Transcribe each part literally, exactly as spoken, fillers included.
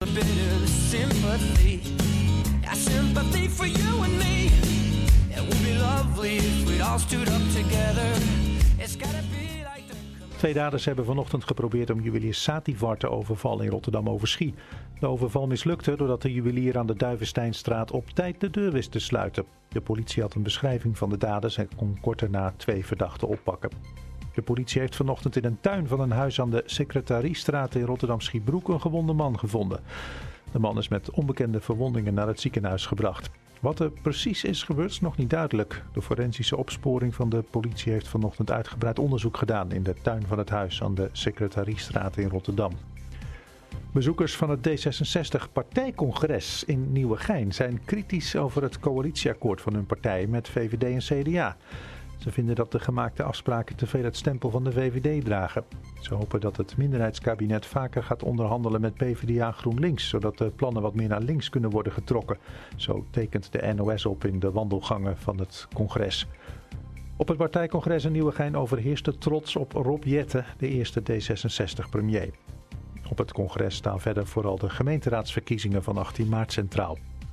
bit of sympathy. Got sympathy for you and me. It would be lovely if we'd all stood up together. It's gotta be like the... Twee daders hebben vanochtend geprobeerd om juwelier Sativar te overvallen in Rotterdam-Overschie. De overval mislukte doordat de juwelier aan de Duivensteinstraat op tijd de deur wist te sluiten. De politie had een beschrijving van de daders en kon kort daarna twee verdachten oppakken. De politie heeft vanochtend in een tuin van een huis aan de Secretariestraat in Rotterdam-Schiebroek een gewonde man gevonden. De man is met onbekende verwondingen naar het ziekenhuis gebracht. Wat er precies is gebeurd is nog niet duidelijk. De forensische opsporing van de politie heeft vanochtend uitgebreid onderzoek gedaan in de tuin van het huis aan de Secretariestraat in Rotterdam. Bezoekers van het D zesenzestig-partijcongres in Nieuwegein zijn kritisch over het coalitieakkoord van hun partij met V V D en C D A. Ze vinden dat de gemaakte afspraken te veel het stempel van de V V D dragen. Ze hopen dat het minderheidskabinet vaker gaat onderhandelen met P v d A GroenLinks, zodat de plannen wat meer naar links kunnen worden getrokken. Zo tekent de N O S op in de wandelgangen van het congres. Op het partijcongres in Nieuwegein overheerste trots op Rob Jetten, de eerste D zesenzestig-premier. Op het congres staan verder vooral de gemeenteraadsverkiezingen van achttien maart centraal.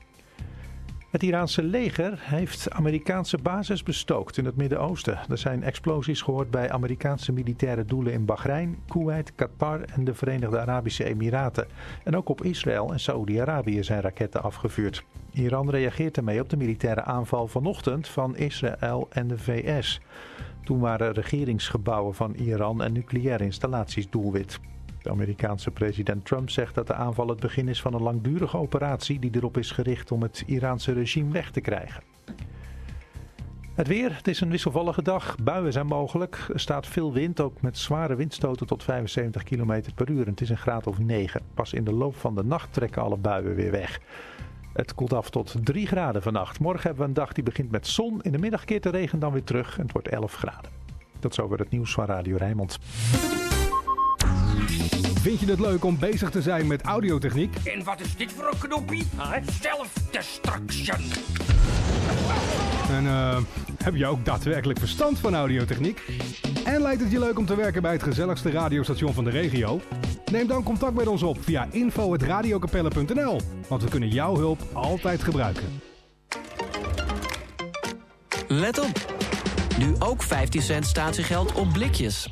Het Iraanse leger heeft Amerikaanse bases bestookt in het Midden-Oosten. Er zijn explosies gehoord bij Amerikaanse militaire doelen in Bahrein, Kuwait, Qatar en de Verenigde Arabische Emiraten. En ook op Israël en Saoedi-Arabië zijn raketten afgevuurd. Iran reageert ermee op de militaire aanval vanochtend van Israël en de V S. Toen waren regeringsgebouwen van Iran en nucleaire installaties doelwit. De Amerikaanse president Trump zegt dat de aanval het begin is van een langdurige operatie die erop is gericht om het Iraanse regime weg te krijgen. Het weer, het is een wisselvallige dag. Buien zijn mogelijk. Er staat veel wind, ook met zware windstoten tot vijfenzeventig kilometer per uur. En het is een graad of negen. Pas in de loop van de nacht trekken alle buien weer weg. Het koelt af tot drie graden vannacht. Morgen hebben we een dag die begint met zon. In de middag keert de regen dan weer terug en het wordt elf graden. Tot zover het nieuws van Radio Rijnmond. Vind je het leuk om bezig te zijn met audiotechniek? En wat is dit voor een knoppie? Zelfdestruction. En uh, heb je ook daadwerkelijk verstand van audiotechniek? En lijkt het je leuk om te werken bij het gezelligste radiostation van de regio? Neem dan contact met ons op via info at radiokapelle punt n l. Want we kunnen jouw hulp altijd gebruiken. Let op! Nu ook vijftien cent statiegeld op blikjes.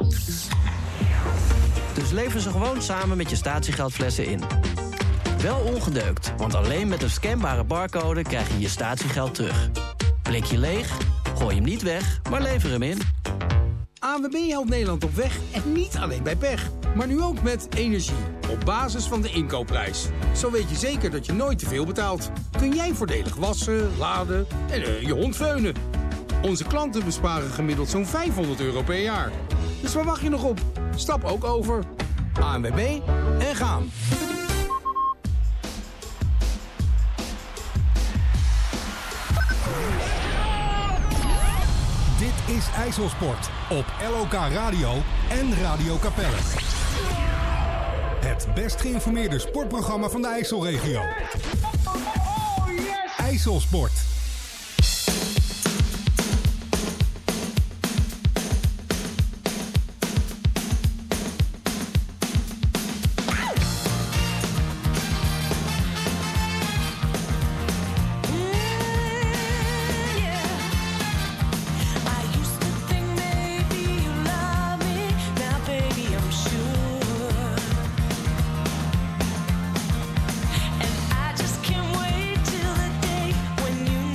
Dus lever ze gewoon samen met je statiegeldflessen in. Wel ongedeukt, want alleen met een scanbare barcode krijg je je statiegeld terug. Blikje leeg? Gooi hem niet weg, maar lever hem in. A N W B helpt Nederland op weg en niet alleen bij pech. Maar nu ook met energie, op basis van de inkoopprijs. Zo weet je zeker dat je nooit te veel betaalt. Kun jij voordelig wassen, laden en uh, je hond veunen. Onze klanten besparen gemiddeld zo'n vijfhonderd euro per jaar. Dus waar wacht je nog op? Stap ook over. A N W B en gaan. Dit is IJsselsport op L O K Radio en Radio Capelle. Het best geïnformeerde sportprogramma van de IJsselregio. IJsselsport. And I just can't wait till the day when you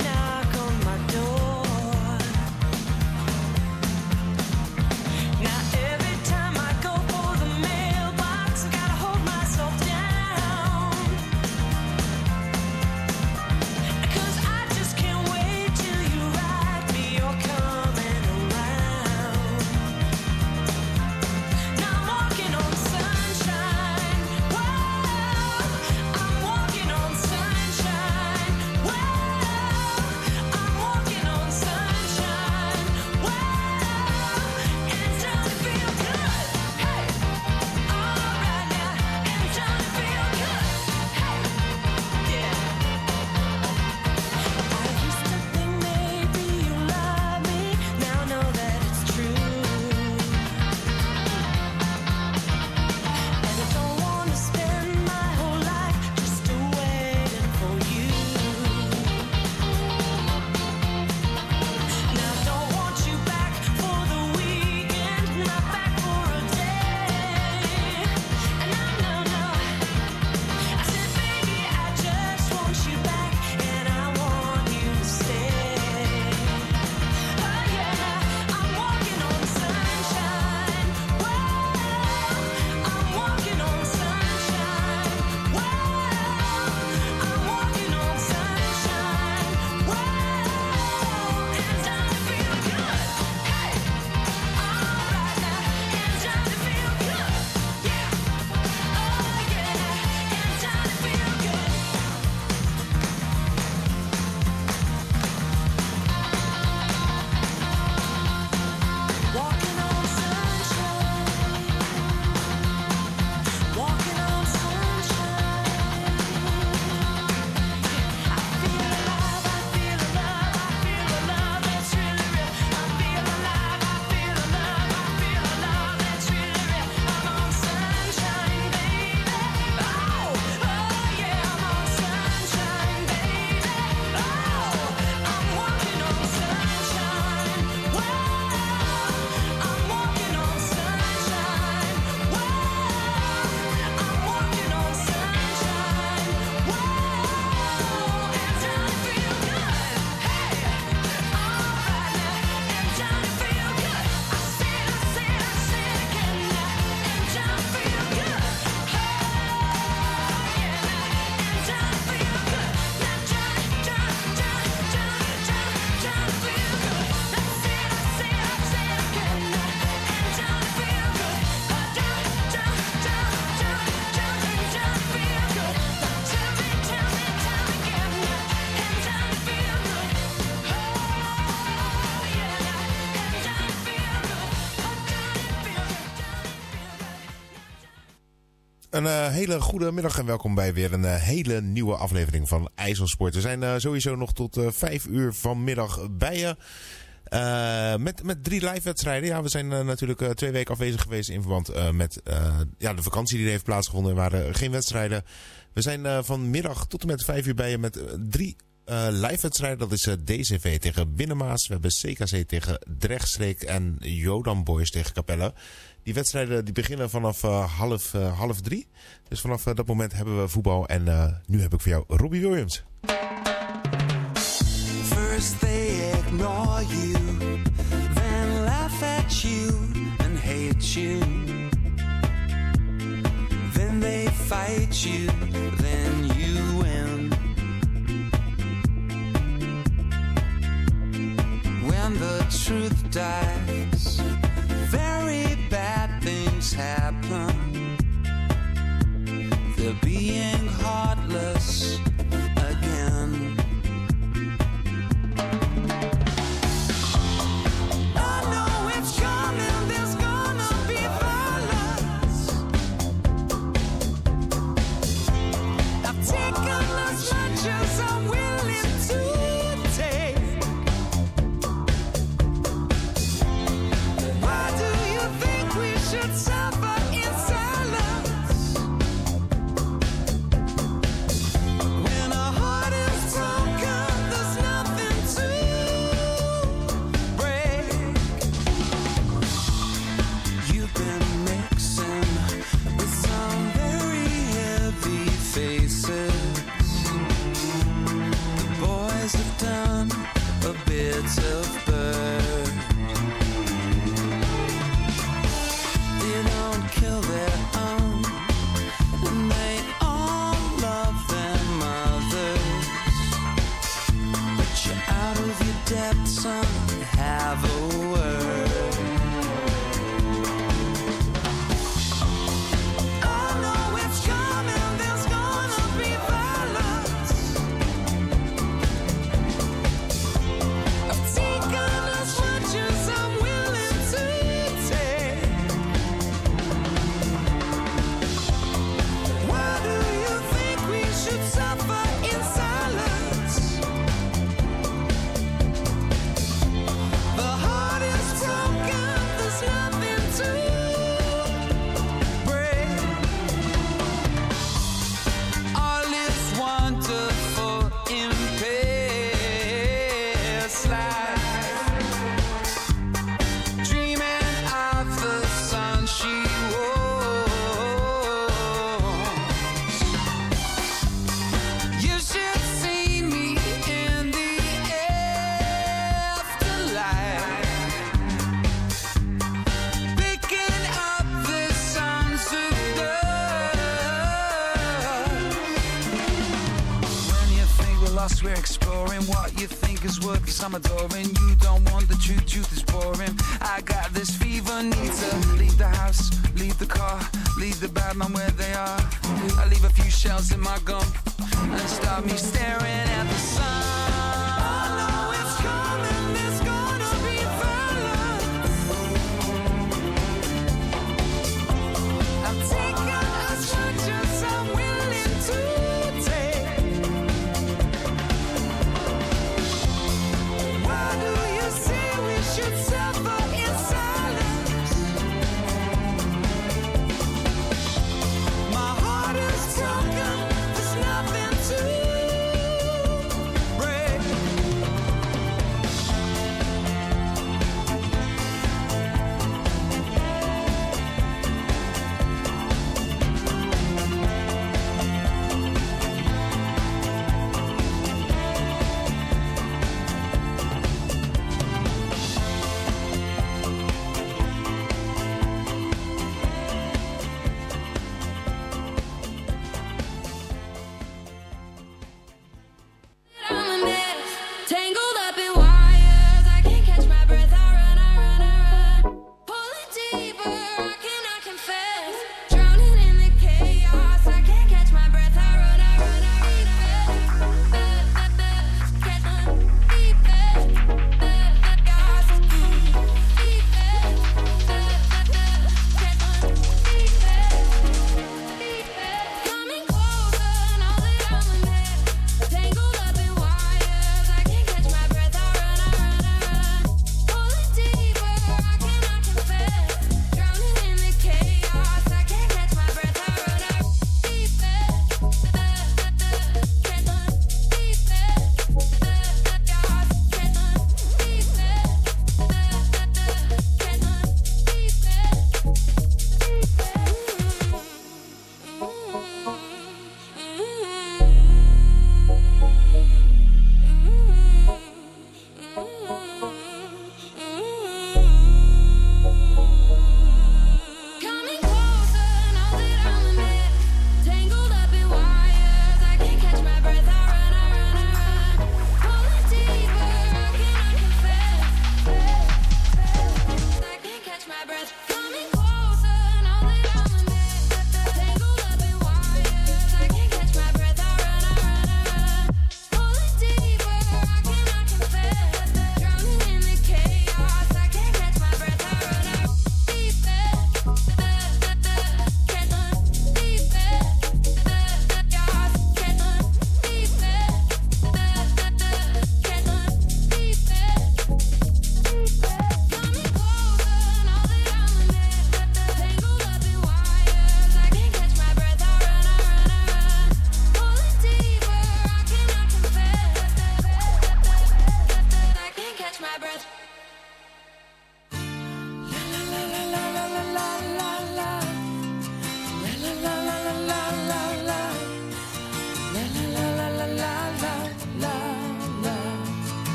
Een uh, hele goede middag en welkom bij weer een uh, hele nieuwe aflevering van IJsselsport. We zijn uh, sowieso nog tot uh, vijf uur vanmiddag bij je. Uh, met, met drie live wedstrijden. Ja, we zijn uh, natuurlijk uh, twee weken afwezig geweest in verband uh, met uh, ja, de vakantie die er heeft plaatsgevonden. Er waren uh, geen wedstrijden. We zijn uh, vanmiddag tot en met vijf uur bij je met uh, drie uh, live wedstrijden. Dat is uh, D C V tegen Binnenmaas. We hebben C K C tegen Drechtstreek en Jodan Boys tegen Capelle. Die wedstrijden die beginnen vanaf uh, half, uh, half drie. Dus vanaf uh, dat moment hebben we voetbal. En uh, nu heb ik voor jou Robbie Williams. First they ignore you, then laugh at you and hate you. Then they fight you, then you win. When the truth dies, very bad things happen. They're being heartless again. I know it's coming, there's gonna be violence. I've taken as much as I'm willing to take. Why do you think we should suffer in silence? When our heart is broken, there's nothing to break. You've been mixing with some very heavy faces. The boys have done a bit of bird. They don't kill their own, and they all love their mothers. But you're out of your depth, son, have a word. I know it's coming, there's gonna be violence. I've taken as much as I'm willing to take. Why do you think we should suffer in silence? The heart is broken, there's nothing to break. All is wonderful in past life. Dreaming of the sun she was. You should see me in the afterlife, picking up the sons of dust. When you think we're lost, we're exploring what you think is worth some adoring. You don't want the truth, truth is boring. I got this fever, need to leave the house, leave the car, leave the bad man where they are. I leave a few shells in my gum and start me staring at the sun. I know it's coming, there's gonna be violence. I've taken as much as I'm willing to take. Why do you say we should suffer in silence? My heart is broken, there's nothing to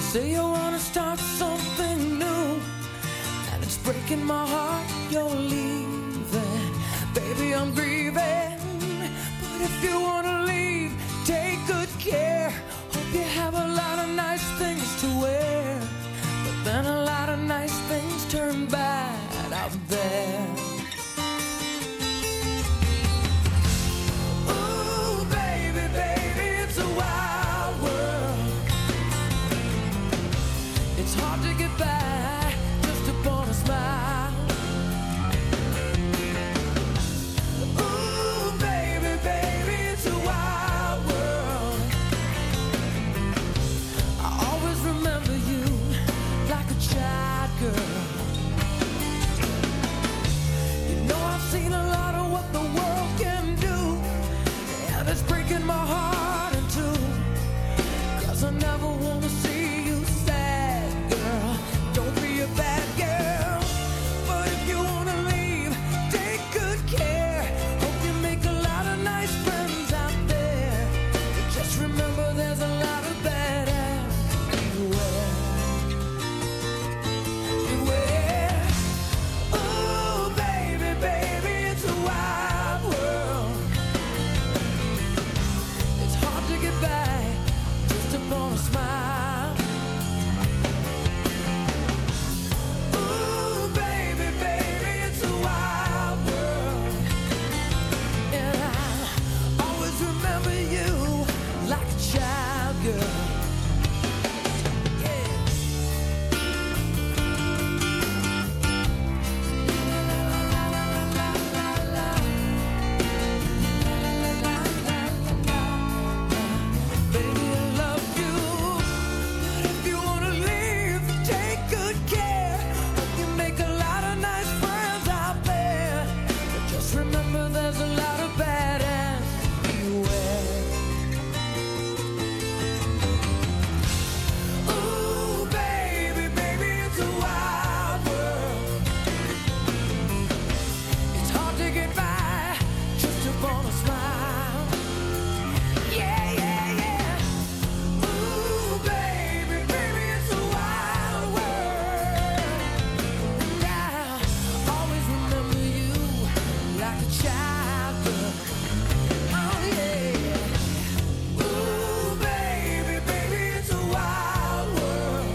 say you wanna start something new, and it's breaking my heart you're leaving. Baby, I'm grieving, but if you wanna leave, take good care. Hope you have a lot of nice things to wear, but then a lot of nice things turn bad out there. Ooh, baby, baby, it's a wild world. It's hard to get by just upon a smile. Ooh, baby, baby, it's a wild world. I always remember you like a child girl. You know I've seen a lot of what the world can do, and it's breaking my heart in two, 'cause I never wanna see you sad, girl. Don't be a bad girl, but if you wanna leave, take good care. Hope you make a lot of nice friends out there, but just remember there's a lot of bad ass beware. Beware. Ooh, baby, baby, it's a wild world. It's hard to get by just upon a smile. Ooh, baby, baby, it's a wild world. And I always remember you like a child girl. Yeah. Baby, I love you, but if you wanna leave, take good care. Hope you make a lot of nice friends out there, but just remember there's a lot of bad ass beware. Ooh, baby, baby, it's a wild world. It's hard to get by just upon a smile. Yeah, yeah, yeah. Ooh, baby, baby, it's a wild world. And I always remember you like a child girl. Oh, yeah. Ooh, baby, baby, it's a wild world.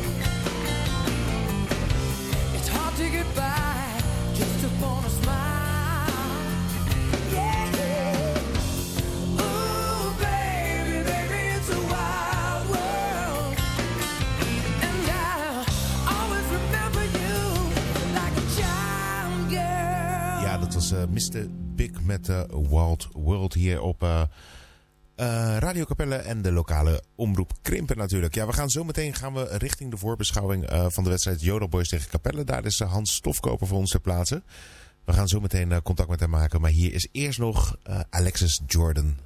It's hard to get by just upon a smile. Yeah, yeah. Ooh, baby, baby, it's a wild world. And I always remember you like a child girl. Ja, dat was eh, mister Big met de Wild World hier op eh, eh, Radio Capelle en de lokale omroep Krimpen natuurlijk. Ja, we gaan zo meteen gaan we richting de voorbeschouwing eh, van de wedstrijd Jodel Boys tegen Capelle. Daar is eh, Hans Stofkoper voor ons ter plaatse. We gaan zo meteen eh, contact met hem maken, maar hier is eerst nog eh, Alexis Jordan.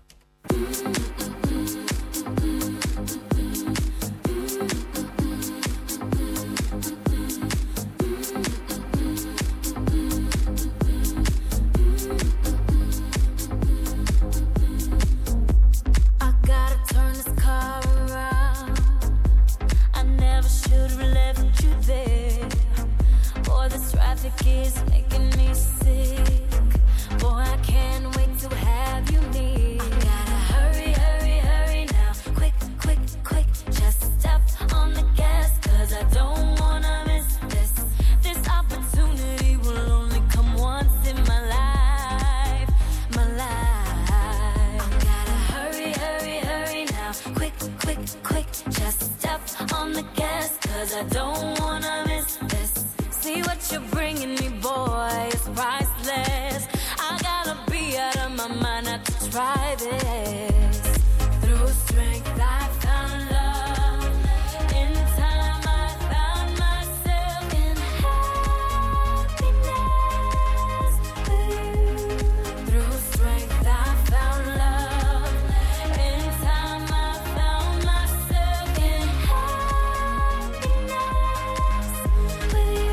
I gotta turn this car around. I never should have left you there. Boy, this traffic is making me sick. Boy, I can't wait to have you near. I gotta hurry, hurry, hurry now. Quick, quick, quick. Just step on the gas, 'cause I don't wanna miss this. This opportunity will only come once in my life. My life. I gotta hurry, hurry, hurry now. Quick, quick, quick. Just step on the gas, 'cause I don't wanna miss this. See what you're bringing me, boy, it's priceless. I gotta be out of my mind not to try this. Through strength I found love. In time I found myself in happiness with you. Through strength I found love. In time I found myself in happiness with you.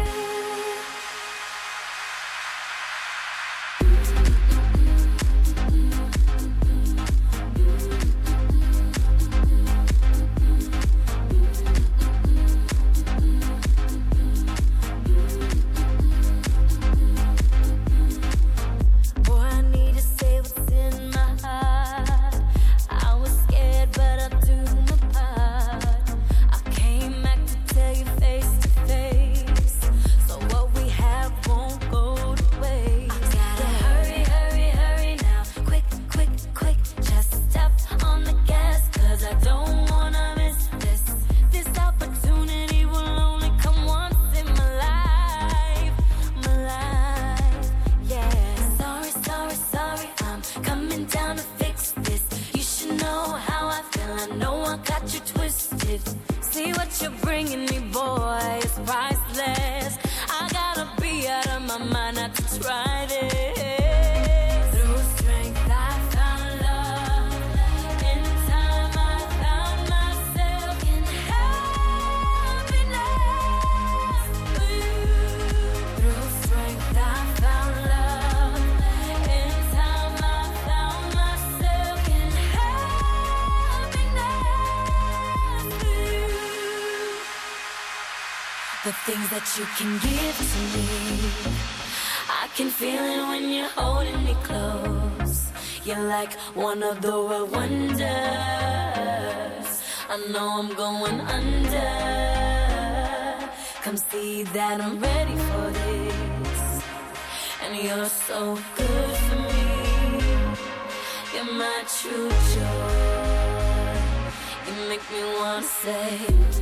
it. See what you're bringing me, boy, it's priceless. I gotta be out of my mind not to try this. Through strength I found love. In time I found myself in happiness. Ooh. Through strength I found love. In time I found myself in happiness. Ooh. The things that you can give to me, I can feel it when you're holding me close. You're like one of the world wonders. I know I'm going under. Come see that I'm ready for this. And you're so good for me. You're my true joy. You make me wanna say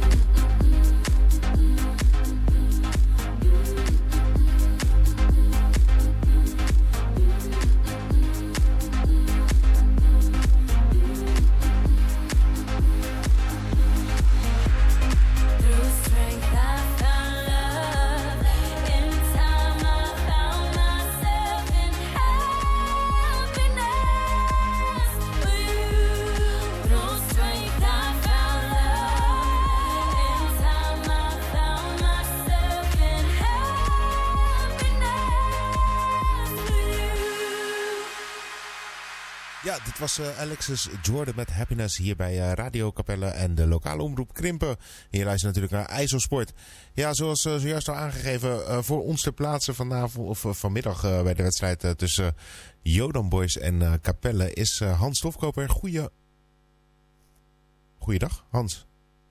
Ja, dit was uh, Alexis Jordan met Happiness hier bij uh, Radio Capelle en de lokale omroep Krimpen. Hier luistert natuurlijk naar IJsselsport. Ja, zoals uh, zojuist al aangegeven, uh, voor ons ter plaatse vanavond of uh, vanmiddag uh, bij de wedstrijd uh, tussen uh, Jodan Boys en uh, Capelle is uh, Hans Stofkoper. Goeie... Goeiedag, Hans.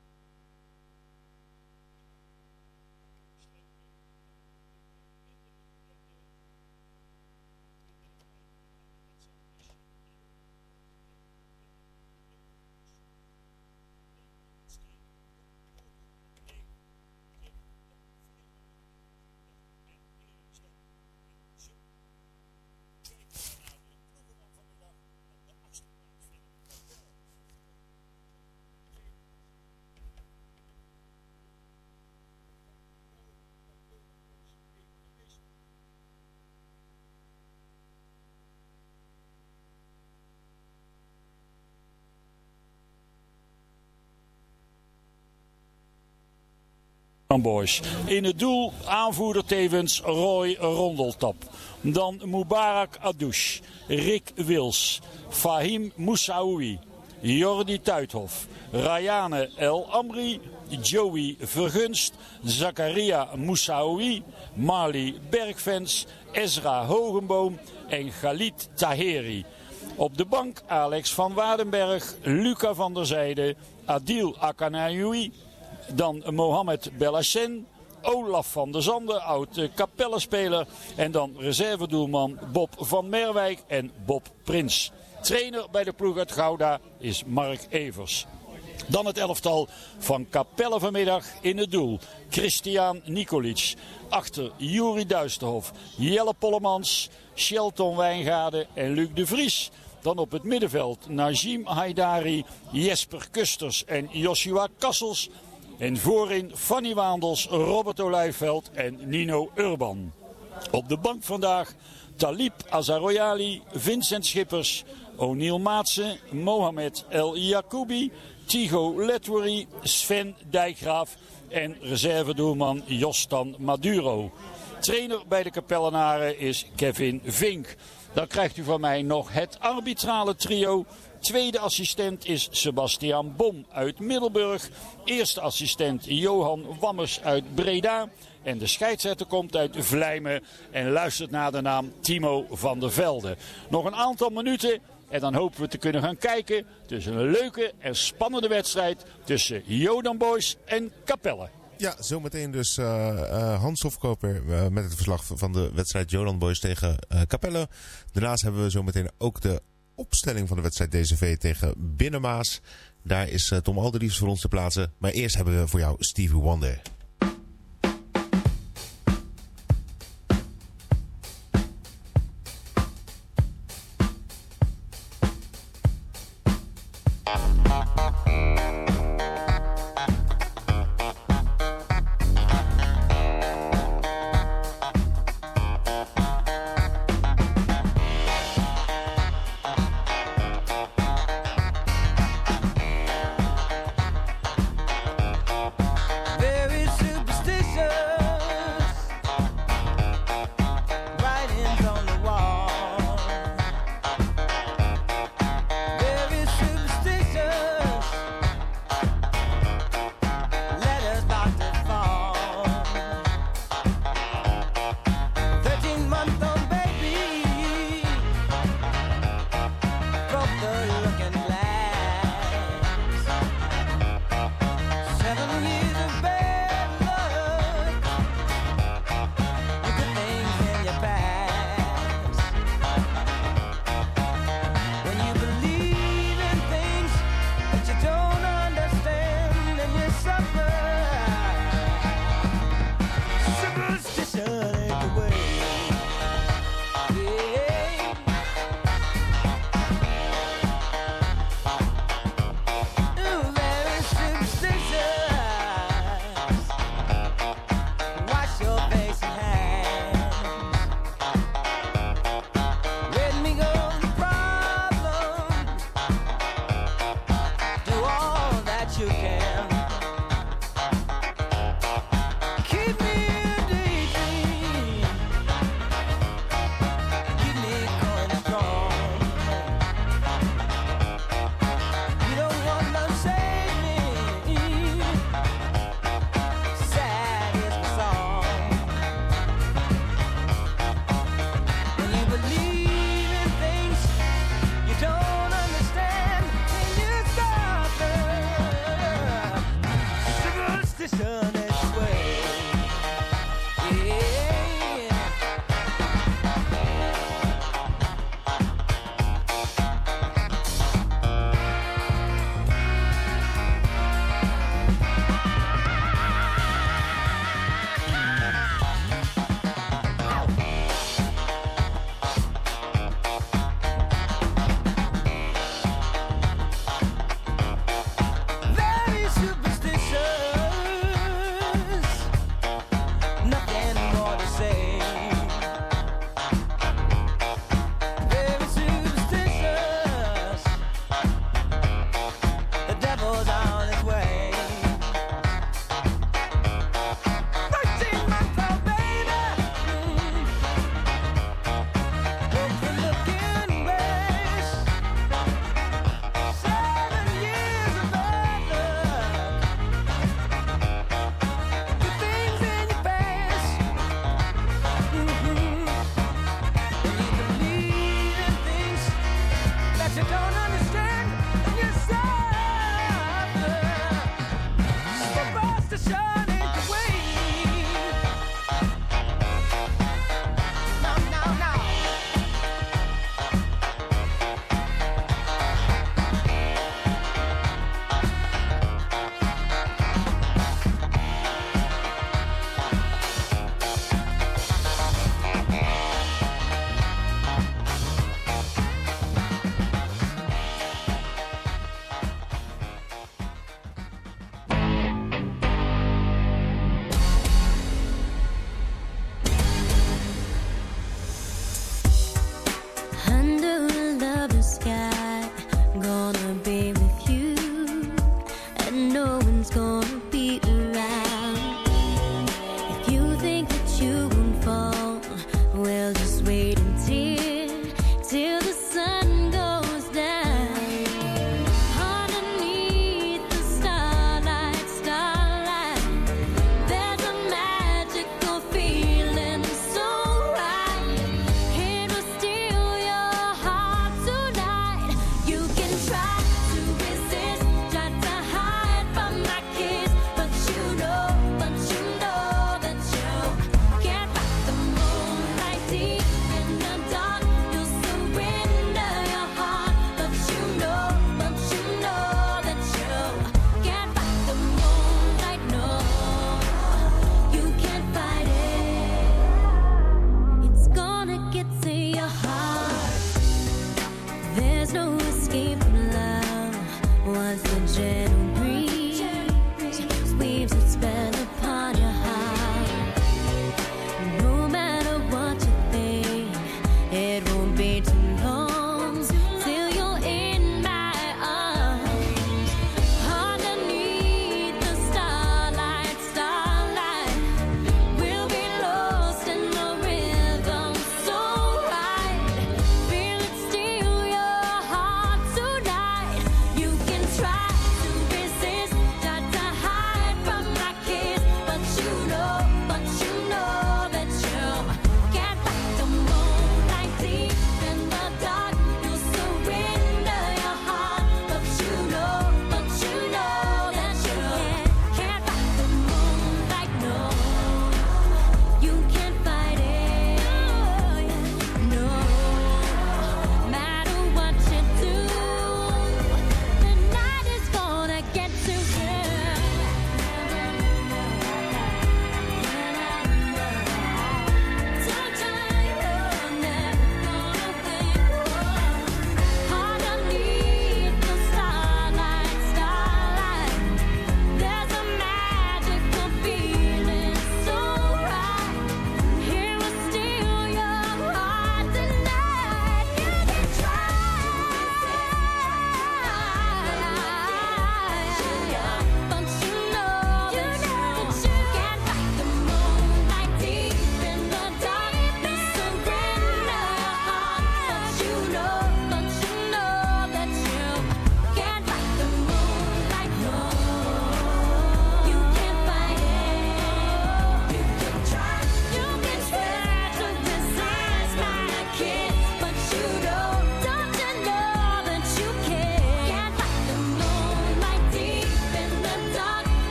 Boys. In het doel aanvoerder tevens Roy Rondeltap. Dan Mubarak Adouche, Rick Wils, Fahim Moussaoui, Jordi Tuithof, Rayane El Amri, Joey Vergunst, Zakaria Moussaoui, Marley Bergfens, Ezra Hogenboom en Khalid Taheri. Op de bank Alex van Waardenberg, Luca van der Zijde, Adil Akanayoui, dan Mohamed Bellachen, Olaf van der Zanden, oud Capelle-speler. En dan reservedoelman Bob van Merwijk en Bob Prins. Trainer bij de ploeg uit Gouda is Mark Evers. Dan het elftal van Capelle vanmiddag in het doel. Christian Nikolic. Achter Juri Duisterhof, Jelle Pollemans, Shelton Wijngaarden en Luc de Vries. Dan op het middenveld Najim Haidari, Jesper Kusters en Joshua Kassels. En voorin Fanny Waandels, Robert Olijfveld en Nino Urban. Op de bank vandaag Talib Azaroyali, Vincent Schippers, O'Neill Maatsen, Mohamed El Yacoubi, Tigo Letweri, Sven Dijkgraaf en reservedoelman Jostan Maduro. Trainer bij de Capellenaren is Kevin Vink. Dan krijgt u van mij nog het arbitrale trio. Tweede assistent is Sebastian Bom uit Middelburg. Eerste assistent Johan Wammers uit Breda. En de scheidsrechter komt uit Vlijmen en luistert naar de naam Timo van der Velde. Nog een aantal minuten en dan hopen we te kunnen gaan kijken tussen een leuke en spannende wedstrijd tussen Jodan Boys en Capelle. Ja, zometeen dus uh, uh, Hans Stofkoper uh, met het verslag van de wedstrijd Jodan Boys tegen uh, Capelle. Daarnaast hebben we zometeen ook de opstelling van de wedstrijd D C V tegen Binnenmaas. Daar is uh, Tom Alderiefs voor ons te plaatsen. Maar eerst hebben we voor jou Stevie Wonder.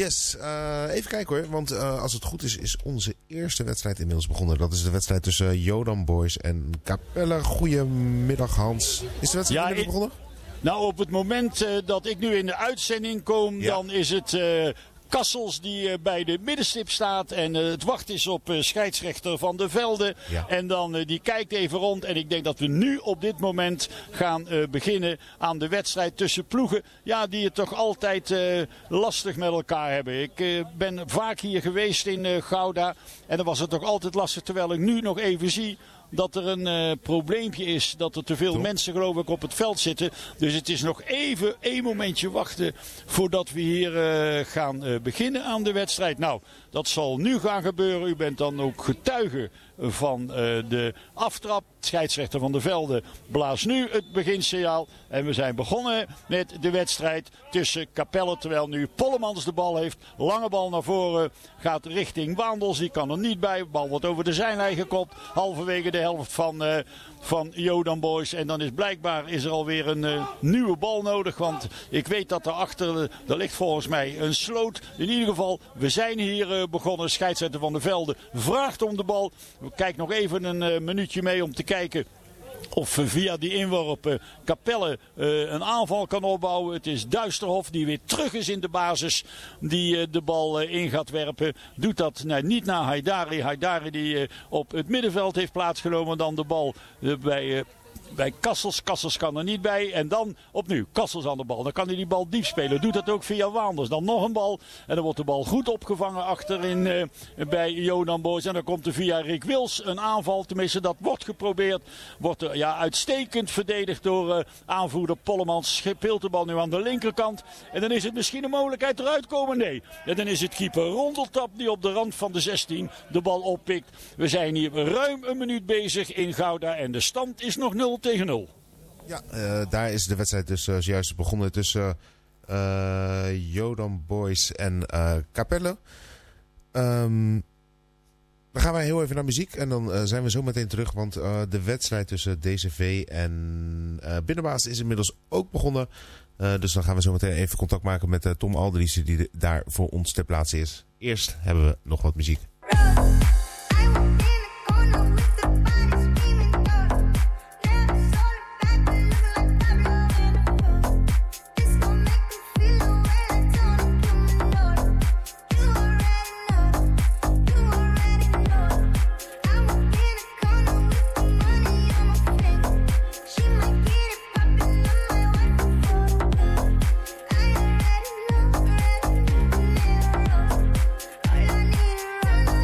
Yes, uh, even kijken hoor. Want uh, als het goed is, is onze eerste wedstrijd inmiddels begonnen. Dat is de wedstrijd tussen uh, Jodan Boys en Capelle. Goedemiddag Hans. Is de wedstrijd ja, inmiddels begonnen? Nou, op het moment uh, dat ik nu in de uitzending kom, ja. dan is het... Uh, Kassels die uh, bij de middenstip staat en uh, het wacht is op uh, scheidsrechter Van der Velde. Ja. En dan uh, die kijkt even rond en ik denk dat we nu op dit moment gaan uh, beginnen aan de wedstrijd tussen ploegen. Ja, die het toch altijd uh, lastig met elkaar hebben. Ik uh, ben vaak hier geweest in uh, Gouda en dan was het toch altijd lastig, terwijl ik nu nog even zie dat er een uh, probleempje is. Dat er te veel Top. mensen geloof ik op het veld zitten. Dus het is nog even één momentje wachten voordat we hier uh, gaan uh, beginnen aan de wedstrijd. Nou, dat zal nu gaan gebeuren. U bent dan ook getuige van uh, de aftrap. Scheidsrechter Van der Velde blaast nu het beginsignaal. En we zijn begonnen met de wedstrijd tussen Capelle. Terwijl nu Pollemans de bal heeft. Lange bal naar voren. Gaat richting Waandels. Die kan er niet bij. De bal wordt over de zijlijn gekopt. Halverwege de helft van, uh, van Jodan Boys. En dan is blijkbaar is er alweer een uh, nieuwe bal nodig. Want ik weet dat daarachter, uh, er ligt volgens mij een sloot. In ieder geval, we zijn hier uh, begonnen. Scheidsrechter Van der Velde vraagt om de bal. Kijk nog even een uh, minuutje mee om te kijken of via die inworp uh, Capelle uh, een aanval kan opbouwen. Het is Duisterhof die weer terug is in de basis. Die uh, de bal uh, in gaat werpen. Doet dat nou, niet naar Haidari. Haidari die uh, op het middenveld heeft plaatsgenomen. Dan de bal uh, bij... Uh, Bij Kassels. Kassels kan er niet bij. En dan opnieuw Kassels aan de bal. Dan kan hij die bal diep spelen. Doet dat ook via Waanders. Dan nog een bal. En dan wordt de bal goed opgevangen achterin uh, bij Jodan Boys. En dan komt er via Rick Wils een aanval. Tenminste, dat wordt geprobeerd. Wordt er ja, uitstekend verdedigd door uh, aanvoerder Pollemans. Speelt de bal nu aan de linkerkant. En dan is het misschien een mogelijkheid eruit komen. Nee. En dan is het keeper Rondeltap die op de rand van de zestien de bal oppikt. We zijn hier ruim een minuut bezig in Gouda. En de stand is nog nul tegen nul. Ja, uh, daar is de wedstrijd dus uh, zojuist begonnen tussen uh, Jodan Boys en uh, Capelle. Um, dan gaan wij heel even naar muziek en dan uh, zijn we zo meteen terug. Want uh, de wedstrijd tussen D C V en uh, Binnenbaas is inmiddels ook begonnen. Uh, dus dan gaan we zo meteen even contact maken met uh, Tom Aldriessen die daar voor ons ter plaatse is. Eerst hebben we nog wat muziek. All I need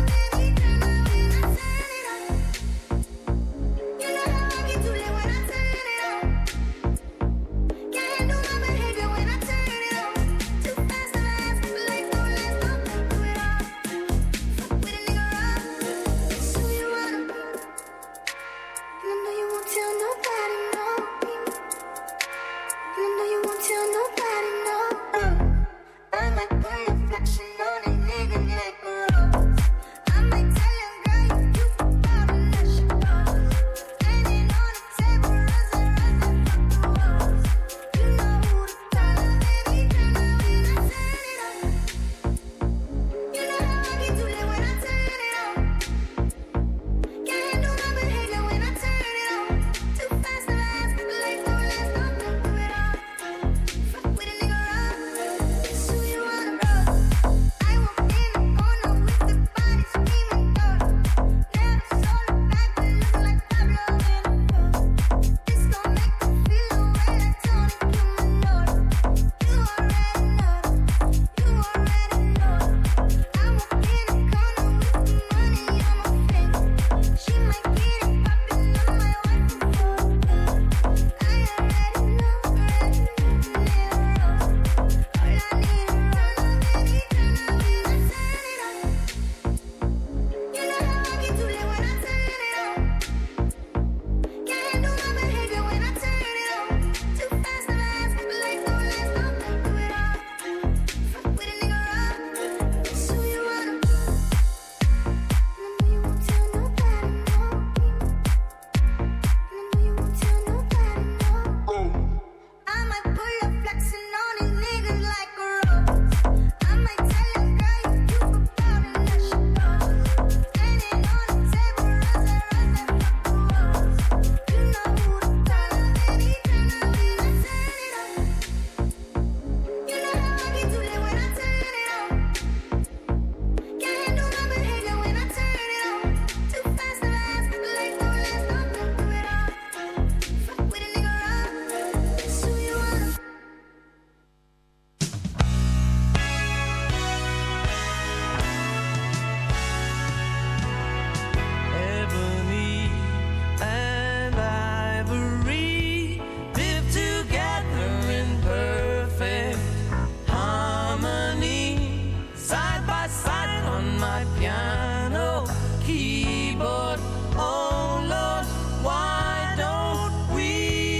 keyboard. Oh Lord, why don't we?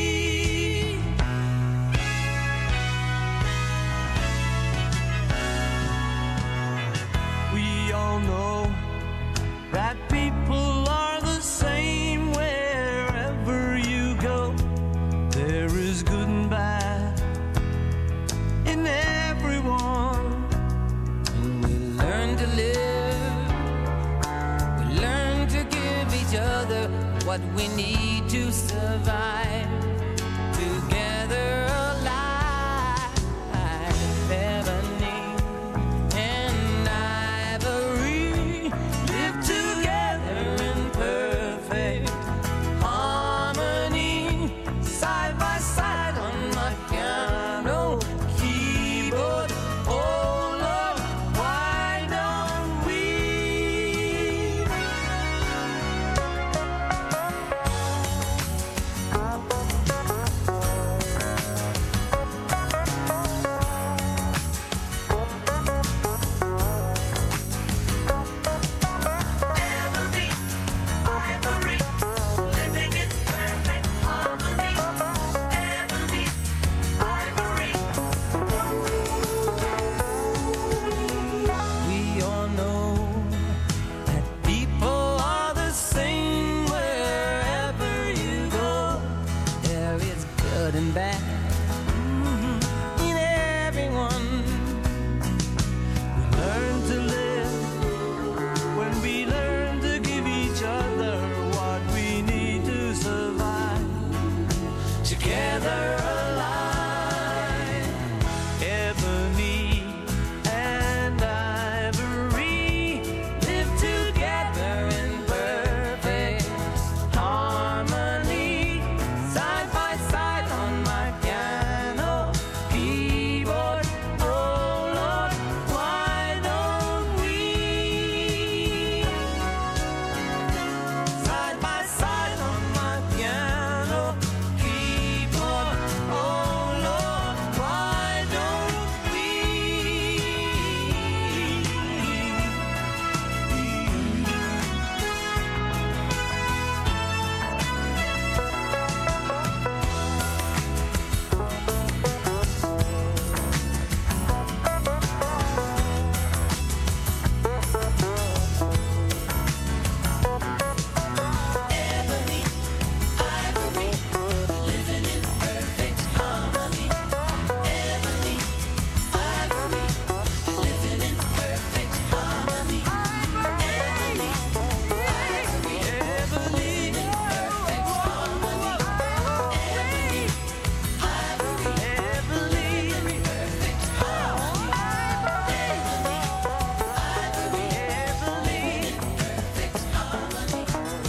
We all know that people are the same wherever you go. There is good and bad in everyone. And we learn to live, we learn to give each other what we need to survive. Together alive, ebony and ivory live together in perfect harmony, side by side on my piano keyboard. Oh Lord, why don't we? Ebony, ivory, living in perfect harmony. Ebony, ivory. We all know that people are the same wherever you go. There is good and bad mhm, in everyone. We learn to live when we learn to give each other what we need to survive. Together alive, ebony and ivory live together in perfect harmony, side by side on my piano keyboard. Oh Lord, why don't we? Side by side on my piano keyboard. Oh Lord, why don't we? Ebony, ivory, living in perfect harmony. Ebony, ivory, living in perfect harmony. Ebony, ivory, living in perfect harmony. Ebony, ivory, living in perfect harmony. Ebony, ivory, living in perfect harmony.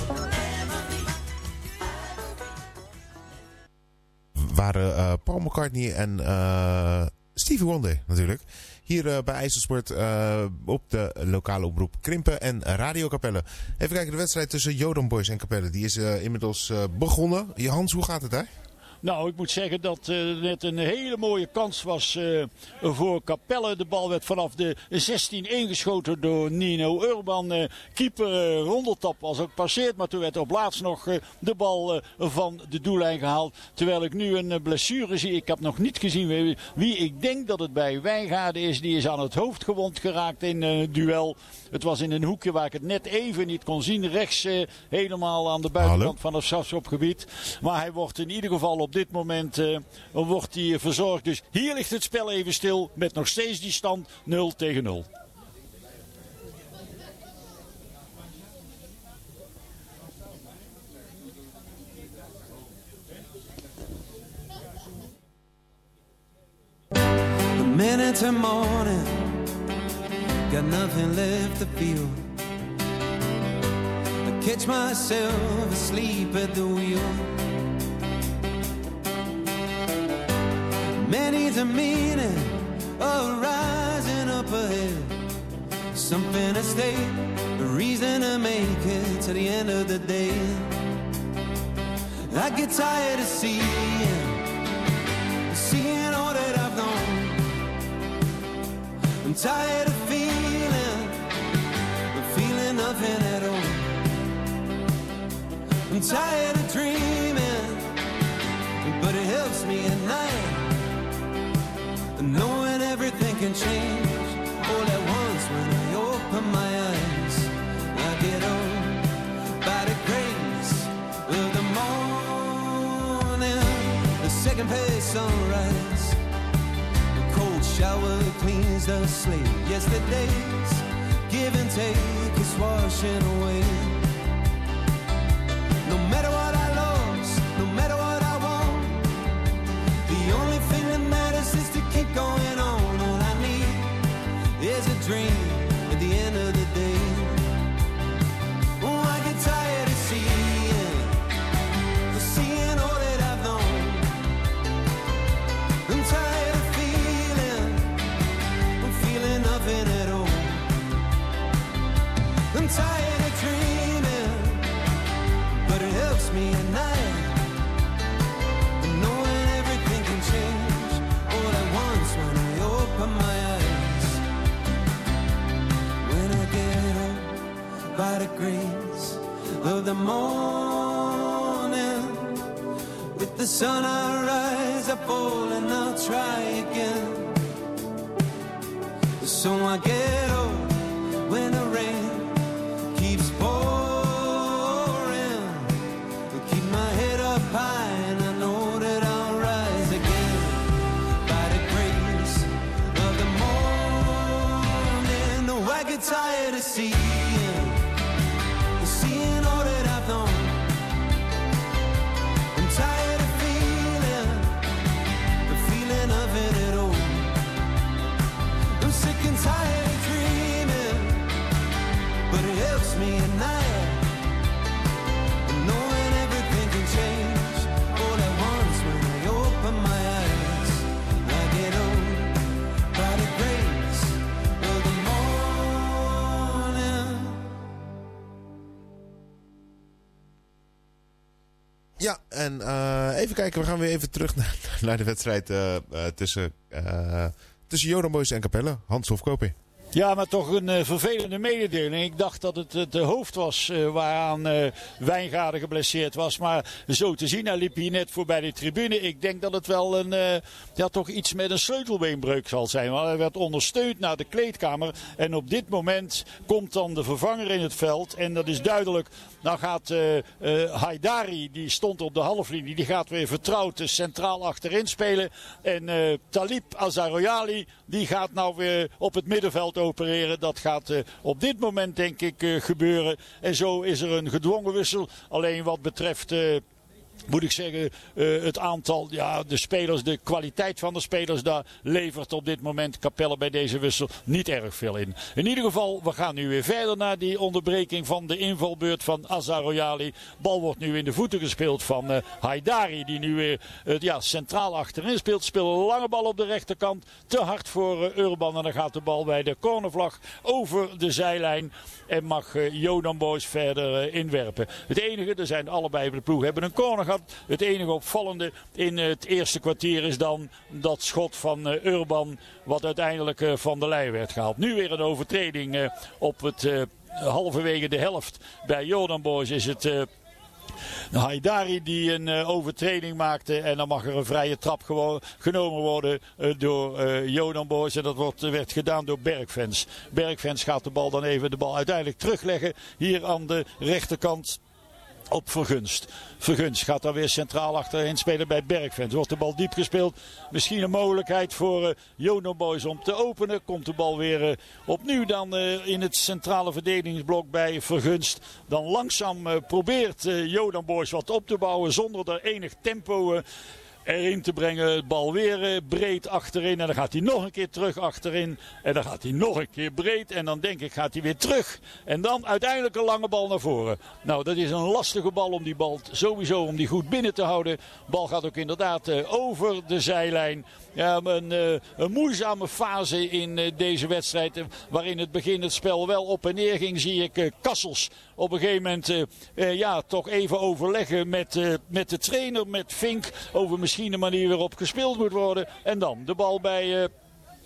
Waren eh, Paul McCartney en eh, Stevie Wonder natuurlijk. Hier eh, bij IJsselsport eh, op de lokale omroep Krimpen en Radio Capelle. Even kijken, de wedstrijd tussen Jodam Boys en Capelle. Die is eh, inmiddels eh, begonnen. Hans, hoe gaat het daar? Nou, ik moet zeggen dat uh, net een hele mooie kans was uh, voor Capelle. De bal werd vanaf de zestien ingeschoten door Nino Urban. Uh, keeper uh, Rondeltap was ook passeerd. Maar toen werd op laatst nog uh, de bal uh, van de doellijn gehaald. Terwijl ik nu een uh, blessure zie. Ik heb nog niet gezien wie, wie ik denk dat het bij Wijngaarden is. Die is aan het hoofd gewond geraakt in een uh, duel. Het was in een hoekje waar ik het net even niet kon zien. Rechts uh, helemaal aan de buitenkant Hallo? van het strafschopgebied. Maar hij wordt in ieder geval op dit moment uh, wordt hij verzorgd. Dus hier ligt het spel even stil met nog steeds die stand nul tegen nul. The minutes are morning, got nothing left to feel. I catch myself asleep at the wheel. Many's a meaning of rising up ahead. Something to stay, a reason to make it to the end of the day. I get tired of seeing, seeing all that I've known. I'm tired of feeling, but feeling nothing at all. I'm tired of dreaming, but it helps me at night, knowing everything can change all at once when I open my eyes. I get on by the grace of the morning, the second page sunrise, the cold shower cleans the slate. Yesterday's give and take is washing away. No matter what I lost, no matter what I want, the only thing that matters is to keep going on. All I need is a dream at the end of the day. Oh, I get tired of seeing, of seeing all that I've known. I'm tired of feeling, I'm feeling nothing at all. I'm tired of dreaming, but it helps me at night, knowing everything can change all at once when I open my eyes. When I get up by the grace of the morning, with the sun I rise, I fall and I'll try again. So I get up when the rain keeps pouring, keep my head up high and I know that I'll rise again by the grace of the morning. No, I get tired of seeing, seeing all that I've known. I'm tired of feeling, the feeling of it at all. I'm sick and tired of dreaming, but it helps me at night, knowing everything can change all at once when I open my eyes. I get on by the grace of the morning. Ja, en uh, even kijken, we gaan weer even terug naar, naar de wedstrijd uh, uh, tussen, uh, tussen Jodan Boys en Capelle. Hans Hofkoper. Ja, maar toch een uh, vervelende mededeling. Ik dacht dat het het hoofd was uh, waaraan uh, Wijngaarden geblesseerd was. Maar zo te zien, hij liep hier net voorbij de tribune. Ik denk dat het wel een, uh, ja, toch iets met een sleutelbeenbreuk zal zijn. Want hij werd ondersteund naar de kleedkamer. En op dit moment komt dan de vervanger in het veld. En dat is duidelijk. Nou gaat uh, uh, Haidari, die stond op de halflinie, die gaat weer vertrouwd uh, centraal achterin spelen. En uh, Talib Azaroyali, die gaat nou weer op het middenveld opereren. Dat gaat uh, op dit moment denk ik uh, gebeuren. En zo is er een gedwongen wissel. Alleen wat betreft... Uh, Moet ik zeggen, uh, het aantal, ja, de spelers, de kwaliteit van de spelers, daar levert op dit moment Capelle bij deze wissel niet erg veel in. In ieder geval, we gaan nu weer verder naar die onderbreking van de invalbeurt van Azaroyali. Bal wordt nu in de voeten gespeeld van uh, Haidari, die nu weer uh, ja, centraal achterin speelt. Speelt een lange bal op de rechterkant, te hard voor uh, Urban. En dan gaat de bal bij de cornervlag over de zijlijn. En mag uh, Jodan Boys verder uh, inwerpen. Het enige, er zijn allebei de ploeg hebben een corner gehad. Het enige opvallende in het eerste kwartier is dan dat schot van uh, Urban. Wat uiteindelijk uh, van de lijn werd gehaald. Nu weer een overtreding uh, op het uh, halverwege de helft. Bij Jodan Boys is het... Uh, Haidari die een uh, overtreding maakte. En dan mag er een vrije trap gewoon genomen worden uh, door uh, Jodan Boys. En dat wordt, uh, werd gedaan door Bergfans. Bergfans gaat de bal dan even de bal uiteindelijk terugleggen. Hier aan de rechterkant. Op Vergunst. Vergunst gaat dan weer centraal achterin spelen bij Bergfans. Wordt de bal diep gespeeld. Misschien een mogelijkheid voor uh, Jodan Boys om te openen. Komt de bal weer uh, opnieuw dan uh, in het centrale verdedigingsblok bij Vergunst. Dan langzaam uh, probeert uh, Jodan Boys wat op te bouwen zonder er enig tempo... Uh, erin te brengen. De bal weer breed achterin. En dan gaat hij nog een keer terug achterin. En dan gaat hij nog een keer breed. En dan denk ik gaat hij weer terug. En dan uiteindelijk een lange bal naar voren. Nou, dat is een lastige bal om die bal sowieso om die goed binnen te houden. De bal gaat ook inderdaad uh, over de zijlijn. Ja, een, uh, een moeizame fase in uh, deze wedstrijd. Uh, waarin het begin het spel wel op en neer ging. Zie ik uh, Kassels op een gegeven moment uh, uh, ja, toch even overleggen met, uh, met de trainer, met Vink. Over misschien de manier waarop gespeeld moet worden. En dan de bal bij... Uh,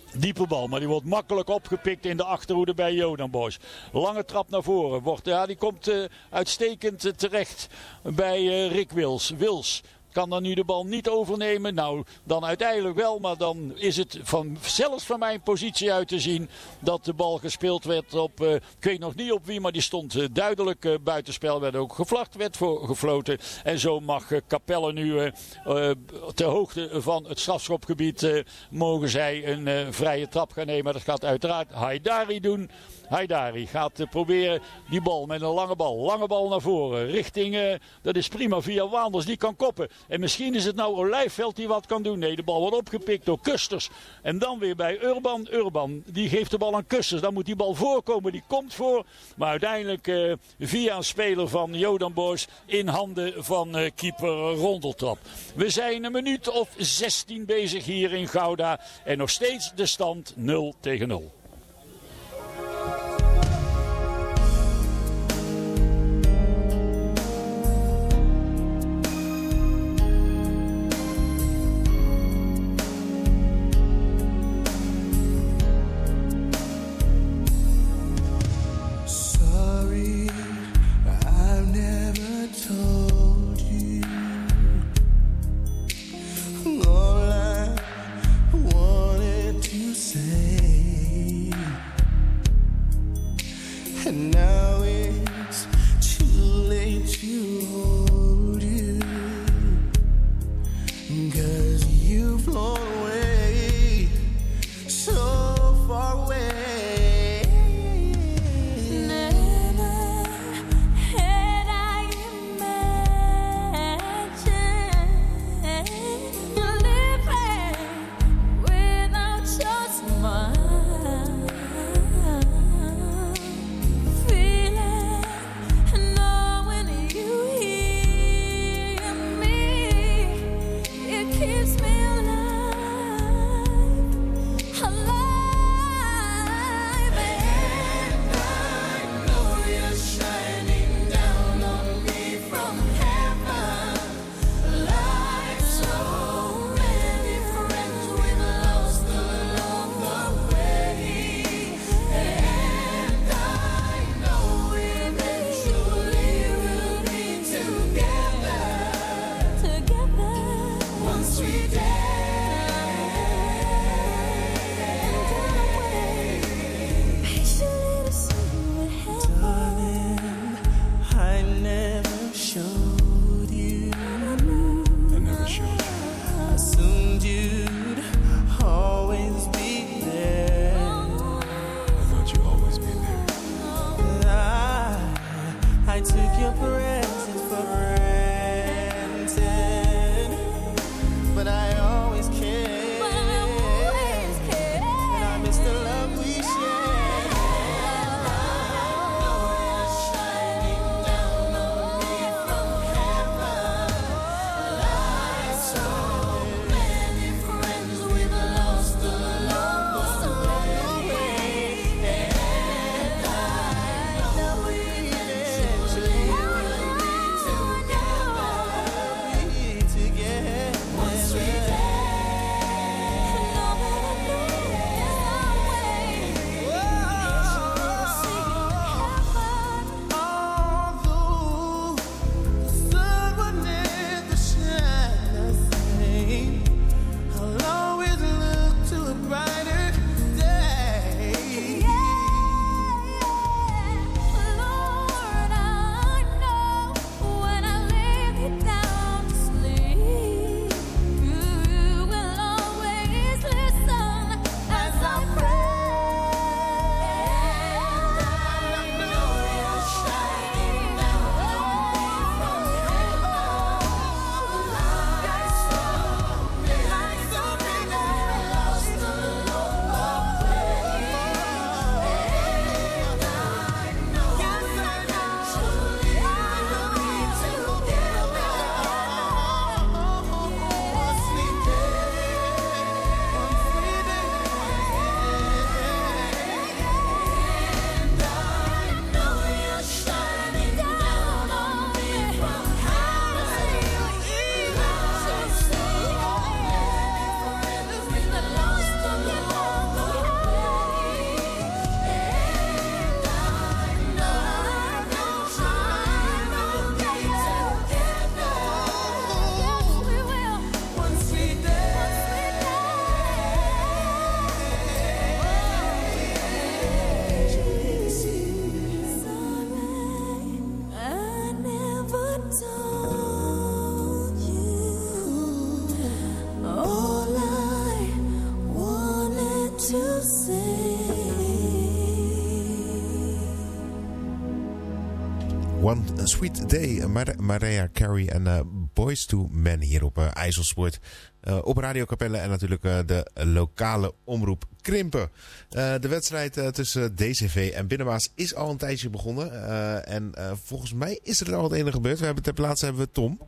Diepe bal, maar die wordt makkelijk opgepikt in de achterhoede bij Yodan Boys. Lange trap naar voren. Wordt, ja, die komt uh, uitstekend uh, terecht bij uh, Rick Wils. Wils kan dan nu de bal niet overnemen. Nou, dan uiteindelijk wel. Maar dan is het van, zelfs van mijn positie uit te zien dat de bal gespeeld werd op, uh, ik weet nog niet op wie, maar die stond uh, duidelijk uh, buitenspel. Werd ook gevlacht, werd voor gefloten. En zo mag uh, Capelle nu uh, uh, ter hoogte van het strafschopgebied uh, mogen zij een uh, vrije trap gaan nemen. Dat gaat uiteraard Haidari doen. Haidari gaat uh, proberen die bal met een lange bal. Lange bal naar voren. Richting, uh, dat is prima via Waanders. Die kan koppen. En misschien is het nou Olijfveld die wat kan doen. Nee, de bal wordt opgepikt door Kusters. En dan weer bij Urban. Urban, die geeft de bal aan Kusters. Dan moet die bal voorkomen. Die komt voor. Maar uiteindelijk uh, via een speler van Yodan Boys in handen van uh, keeper Rondeltrap. We zijn een minuut of zestien bezig hier in Gouda. En nog steeds de stand nul tegen nul. All I wanted to say One Sweet Day. Mar- Mariah Carey en uh, Boys to Men hier op uh, IJsselsport. Uh, op Radio Capelle en natuurlijk uh, de lokale omroep Krimpen. Uh, de wedstrijd uh, tussen D C V en Binnenmaas is al een tijdje begonnen. Uh, en uh, volgens mij is er al het ene gebeurd. We hebben ter plaatse hebben we Tom.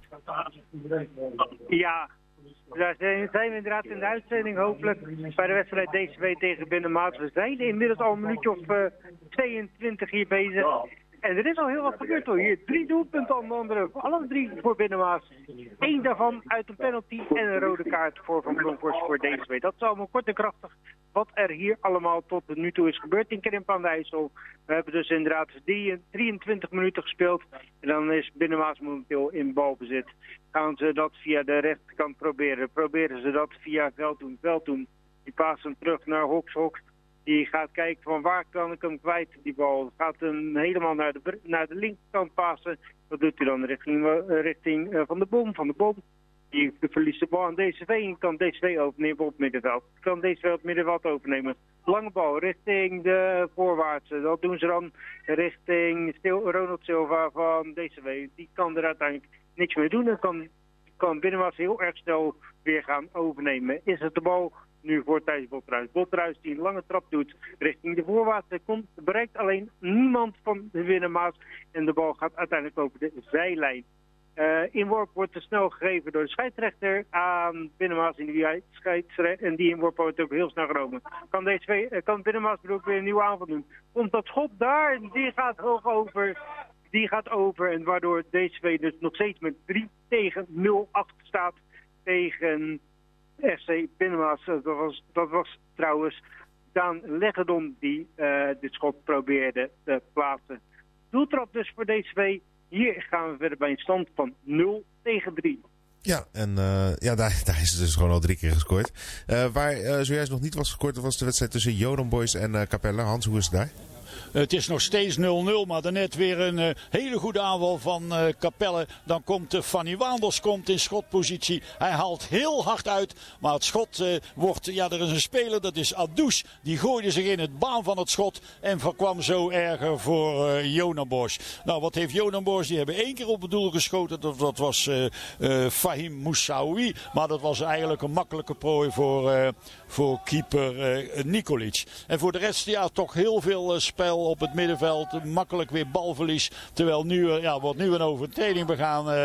Ja, daar zijn we inderdaad in de uitzending hopelijk bij de wedstrijd D C V tegen Binnenmaas. We zijn inmiddels al een minuutje of uh, tweeëntwintig hier bezig. En er is al heel wat gebeurd hoor. Hier drie doelpunten onder andere. Alle drie voor Binnenmaas. Eén daarvan uit een penalty en een rode kaart voor Van Bronckhorst voor D C V. Dat is allemaal kort en krachtig wat er hier allemaal tot nu toe is gebeurd in Krimpen aan de IJssel. We hebben dus inderdaad drieëntwintig minuten gespeeld. En dan is Binnenmaas momenteel in balbezit. Gaan ze dat via de rechterkant proberen. Proberen ze dat via Veldhoen. Veldhoen die paast hem terug naar Hoks Hoks. Die gaat kijken van waar kan ik hem kwijt, die bal. Gaat hem helemaal naar de, naar de linkerkant passen. Dat doet hij dan richting, uh, richting uh, Van de Bom. Van de Bom. Die verliest de bal aan D C V en kan D C V overnemen op het middenveld. Kan D C V op het middenveld overnemen. Lange bal richting de voorwaartse. Dat doen ze dan richting Stil- Ronald Silva van D C V. Die kan er uiteindelijk niks meer doen. En kan, kan Binnenmaas heel erg snel weer gaan overnemen. Is het de bal nu voor Thijs Botruis. Botruis die een lange trap doet richting de voorwaartse. Komt, bereikt alleen niemand van de Binnenmaas. En de bal gaat uiteindelijk over de zijlijn. Uh, inworp wordt te snel gegeven door de scheidsrechter aan Binnenmaas in die scheidsrechter. En die inworp wordt ook heel snel genomen. Kan, deze, uh, kan Binnenmaas er ook weer een nieuwe aanval doen. Komt dat schot daar en die gaat hoog over. Die gaat over en waardoor D C V dus nog steeds met drie tegen nul achter staat tegen F C Binnenmaas. Dat was, dat was trouwens Daan Leggedon die uh, dit schot probeerde te plaatsen. Doeltrap dus voor D C V. Hier gaan we verder bij een stand van nul tegen drie. Ja, en uh, ja, daar, daar is het dus gewoon al drie keer gescoord. Uh, waar uh, zojuist nog niet was gescoord, was de wedstrijd tussen Jodan Boys en uh, Capelle. Hans, hoe is het daar? Het is nog steeds nul nul, maar daarnet weer een uh, hele goede aanval van uh, Capelle. Dan komt uh, Fanny Waanders komt in schotpositie. Hij haalt heel hard uit, maar het schot uh, wordt... Ja, er is een speler, dat is Adouche. Die gooide zich in het baan van het schot en kwam zo erger voor uh, Jodan Boys. Nou, wat heeft Jodan Boys? Die hebben één keer op het doel geschoten. Dat, dat was uh, uh, Fahim Moussaoui. Maar dat was eigenlijk een makkelijke prooi voor, uh, voor keeper uh, Nikolic. En voor de rest, ja, toch heel veel uh, spel op het middenveld. Makkelijk weer balverlies. Terwijl nu, ja, wordt nu een overtreding begaan uh,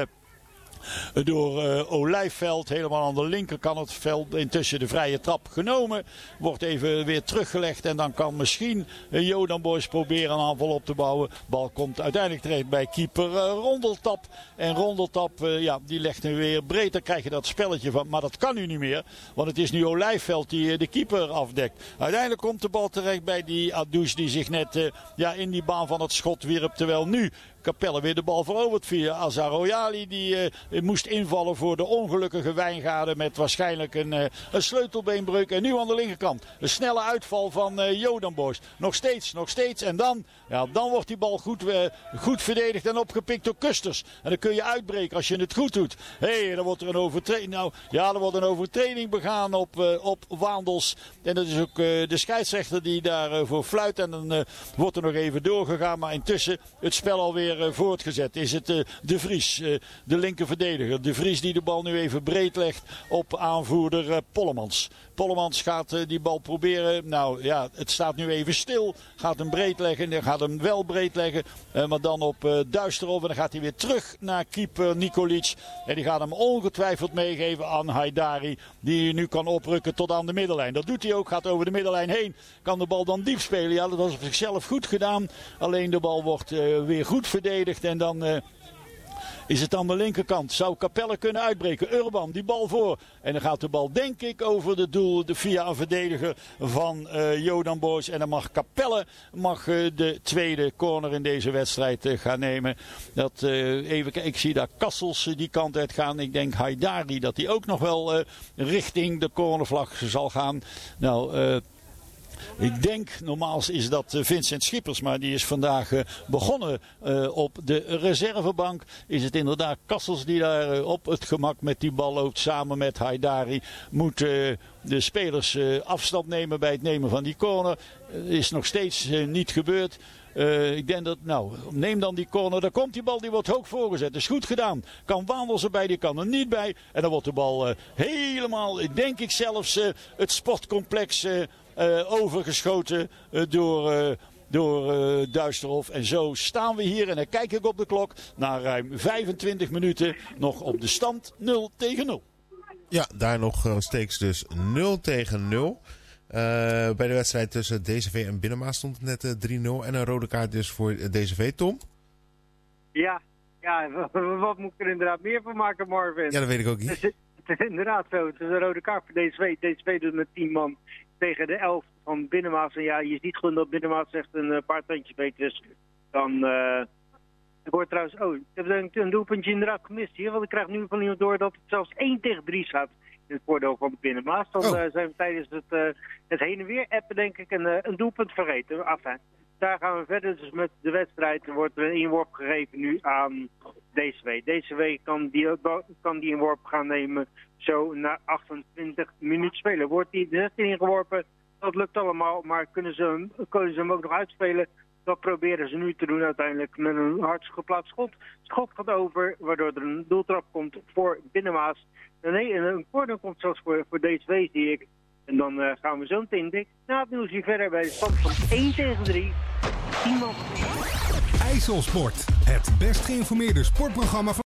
door uh, Olijfveld. Helemaal aan de linkerkant het veld. Intussen de vrije trap genomen. Wordt even weer teruggelegd. En dan kan misschien uh, Jodan Boys proberen een aanval op te bouwen. Bal komt uiteindelijk terecht bij keeper uh, Rondeltap. En Rondeltap, uh, ja, die legt hem weer breed. Dan krijg je dat spelletje van. Maar dat kan nu niet meer. Want het is nu Olijfveld die uh, de keeper afdekt. Uiteindelijk komt de bal terecht bij die Adouche die zich net uh, ja, in die baan van het schot wierp. Terwijl nu Capelle weer de bal veroverd via Azar Royali. Die uh, moest invallen voor de ongelukkige Wijngaarden met waarschijnlijk een, uh, een sleutelbeenbreuk. En nu aan de linkerkant een snelle uitval van uh, Jodan Boys. Nog steeds, nog steeds. En dan, ja, dan wordt die bal goed, uh, goed verdedigd en opgepikt door Kusters. En dan kun je uitbreken als je het goed doet. Hé, hey, dan wordt er een overtreding. Nou, ja, er wordt een overtreding begaan op, uh, op Waandels. En dat is ook uh, de scheidsrechter die daarvoor uh, fluit. En dan uh, wordt er nog even doorgegaan. Maar intussen het spel alweer voortgezet. Is het uh, De Vries, uh, de linker verdediger. De Vries die de bal nu even breed legt op aanvoerder uh, Pollemans. Pollemans gaat uh, die bal proberen. Nou ja, het staat nu even stil. Gaat hem breed leggen. Dan gaat hem wel breed leggen. Uh, maar dan op uh, Duisterhof. En dan gaat hij weer terug naar keeper Nikolic. En die gaat hem ongetwijfeld meegeven aan Haidari. Die nu kan oprukken tot aan de middenlijn. Dat doet hij ook. Gaat over de middenlijn heen. Kan de bal dan diep spelen. Ja, dat was op zichzelf goed gedaan. Alleen de bal wordt uh, weer goed verdedigd. En dan... Uh, is het aan de linkerkant. Zou Capelle kunnen uitbreken. Urban, die bal voor. En dan gaat de bal denk ik over de doel. De via een verdediger van uh, Jodan Boys. En dan mag Capelle mag, uh, de tweede corner in deze wedstrijd uh, gaan nemen. Dat, uh, even kijken, ik zie daar Kassels uh, die kant uit gaan. Ik denk Haidari dat hij ook nog wel uh, richting de cornervlag zal gaan. Nou... Uh, Ik denk, normaal is dat Vincent Schippers, maar die is vandaag uh, begonnen uh, op de reservebank. Is het inderdaad Kassels die daar uh, op het gemak met die bal loopt samen met Haidari. Moet uh, de spelers uh, afstand nemen bij het nemen van die corner. Uh, is nog steeds uh, niet gebeurd. Uh, ik denk dat, nou, neem dan die corner. Daar komt die bal, die wordt hoog voorgezet. Dat is goed gedaan. Kan Wandels erbij, die kan er niet bij. En dan wordt de bal uh, helemaal, denk ik zelfs, uh, het sportcomplex uh, uh, overgeschoten uh, door... Uh, door uh, Duisterhof. En zo staan we hier en dan kijk ik op de klok na ruim vijfentwintig minuten nog op de stand nul tegen nul. Ja, daar nog uh, steeds dus nul tegen nul. Uh, bij de wedstrijd tussen D C V en Binnenmaas stond het net uh, drie nul en een rode kaart dus voor D C V, Tom. Ja, ja, wat moet ik er inderdaad meer van maken, Marvin? Ja, dat weet ik ook niet. Het is, het is inderdaad zo, het is een rode kaart voor D C V. D C V doet met tien man tegen de elf van Binnenmaas. En ja, je ziet gewoon dat Binnenmaas echt een paar tandjes beter is dan... Uh, ik hoor trouwens, oh, ik heb een, een doelpuntje inderdaad gemist hier. Want ik krijg nu van iemand door dat het zelfs één tegen drie staat in het voordeel van Binnenmaas. Dan oh. uh, zijn we tijdens het, uh, het heen en weer appen denk ik een, uh, een doelpunt vergeten. Enfin, daar gaan we verder. Dus met de wedstrijd wordt er een inworp gegeven nu aan D C W. D C W kan die, kan die inworp gaan nemen zo na achtentwintig minuten spelen. Wordt die de zestien ingeworpen, dat lukt allemaal. Maar kunnen ze, hem, kunnen ze hem ook nog uitspelen? Dat proberen ze nu te doen uiteindelijk met een hard geplaatst schot. Schot gaat over, waardoor er een doeltrap komt voor Binnenmaas. Nee, een corner komt zelfs voor, voor D C W, zie ik. En dan uh, gaan we zo meteen dik na het nieuws hier verder bij de stand van één tegen drie. Iemand. IJsselsport, het best geïnformeerde sportprogramma van